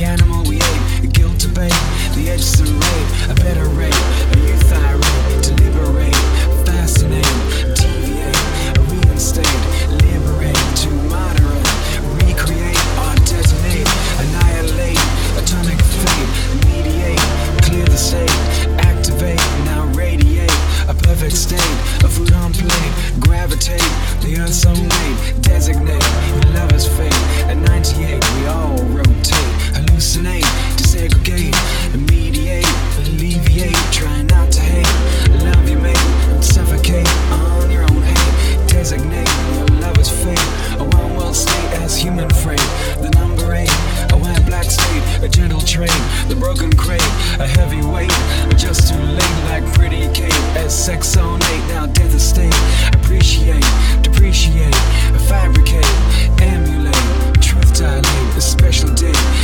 The animal we ate, guilt debate, the edges of rape, a better rate, a youth irate, to liberate, fascinate, deviate, reinstate, liberate, to moderate, recreate, or detonate, annihilate, atomic fate, mediate, clear the state, activate, now radiate, a perfect state, a food on plate, gravitate, the earth's own weight, designate, your lover's fate, at 98 we all rotate, hallucinate, desegregate, mediate, alleviate, try not to hate, love you mate, suffocate on your own hate, designate your lover's fate, a one world state as human freight, the number 8, a white black state, a gentle trade, the broken crate, a heavy weight, just too late like pretty Kate, as sex on 8, now death estate, appreciate, depreciate, fabricate, emulate, truth dilate, a special day,